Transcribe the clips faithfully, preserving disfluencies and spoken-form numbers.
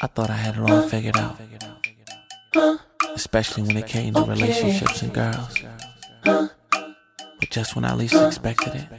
I thought I had it all figured out, especially when it came to relationships and girls. But just when I least expected it,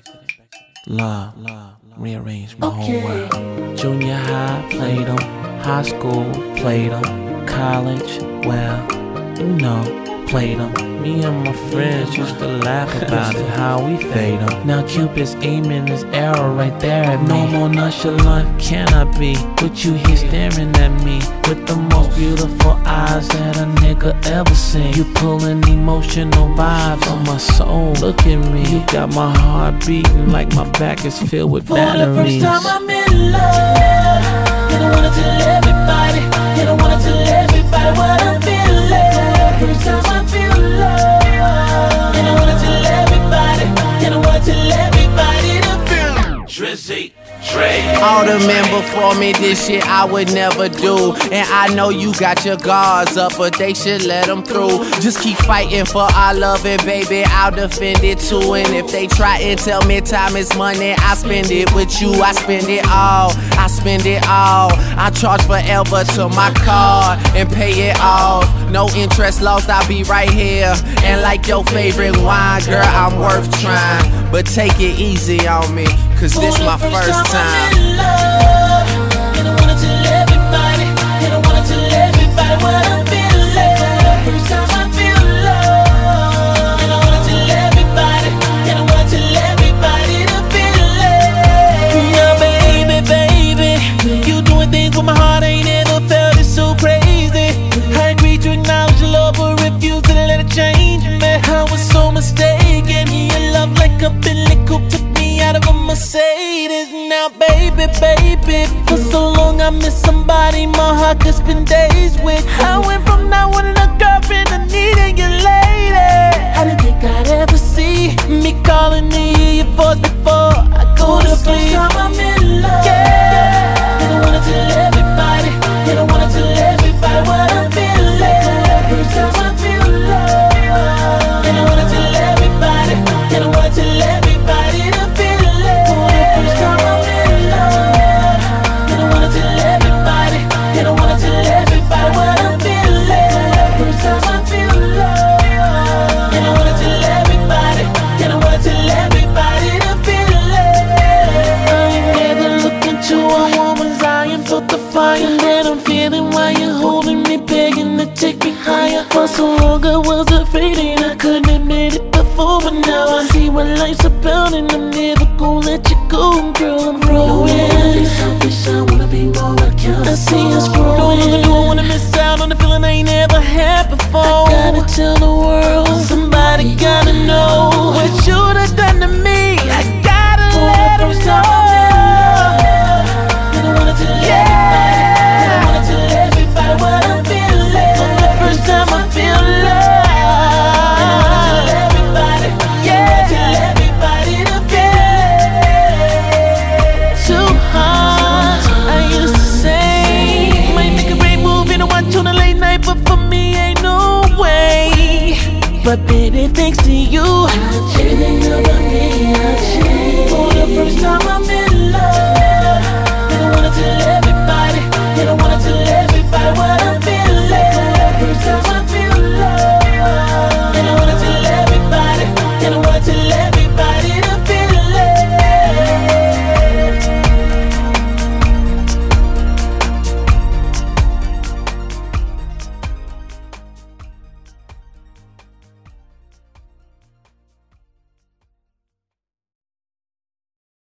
love rearranged my whole world. Junior high, played them. High school, played them. College, well, you know, played them. Me and my friends used to laugh about it, how we fade them. Now Cupid's aiming his arrow right there at me. No more nonchalant can I be, with you here staring at me with the most beautiful eyes that a nigga ever seen. You pulling emotional vibes on my soul. Look at me, you got my heart beating like my back is filled with batteries. For the first time I'm in love, and I wanna tell everybody, and I wanna tell everybody what I'm feeling. First time I feel love, and I wanna tell everybody, and I wanna tell everybody to feel Drizzy, Dre. All the men before me did shit I would never do, and I know you got your guards up, but they should let them through. Just keep fighting for our love, and baby, I'll defend it too. And if they try and tell me time is money, I spend it with you. I spend it all, I spend it all. I charge forever to my card and pay it off. No interest lost, I'll be right here. And like your favorite wine, girl, I'm worth trying. But take it easy on me, cause this my first time. I'm in love, and I wanna tell everybody, and I wanna tell everybody what I'm feeling. First time I feel love, and I wanna tell everybody, and I wanna tell everybody to feel it. Yeah, baby, baby, you doing things with my heart, I ain't ever felt it so crazy. I agree to acknowledge your love, but refuse to let it change me. I was so mistaken, your love like a Bentley coupe took me out of a Mercedes. Now baby, baby, for so long I miss somebody my heart could spend days with. I went from not wanting a girlfriend to needing you lady. I didn't think I'd ever see me calling to hear your voice before I go to sleep. First time I'm in love, yeah. And I wanna tell everybody, and I wanna tell everybody what I'm feeling. First time I feel love, and I wanna tell everybody, and I wanna tell everybody to feel it. First time I'm in love, and I wanna tell everybody, and I wanna tell everybody what I'm feeling. First time I feel love, and I wanna tell everybody, and I wanna tell everybody to feel it. I ain't never looked into a woman's eye and felt the fire that I'm feeling while you're holding me, begging to take me higher. For so long I was afraid and I couldn't admit it before, but now I see what life's about, and I'm never gonna let you go, girl. I'm growing. I wanna be selfish, I wanna be more accountable. I see us growing. No longer do I wanna miss out on the feeling I ain't never had before. I gotta tell the world, somebody gotta know what you done done to me. I gotta let them know. And I wanna tell everybody, and I wanna tell everybody what I'm feeling. For the first time I feel love. But baby, thanks to you,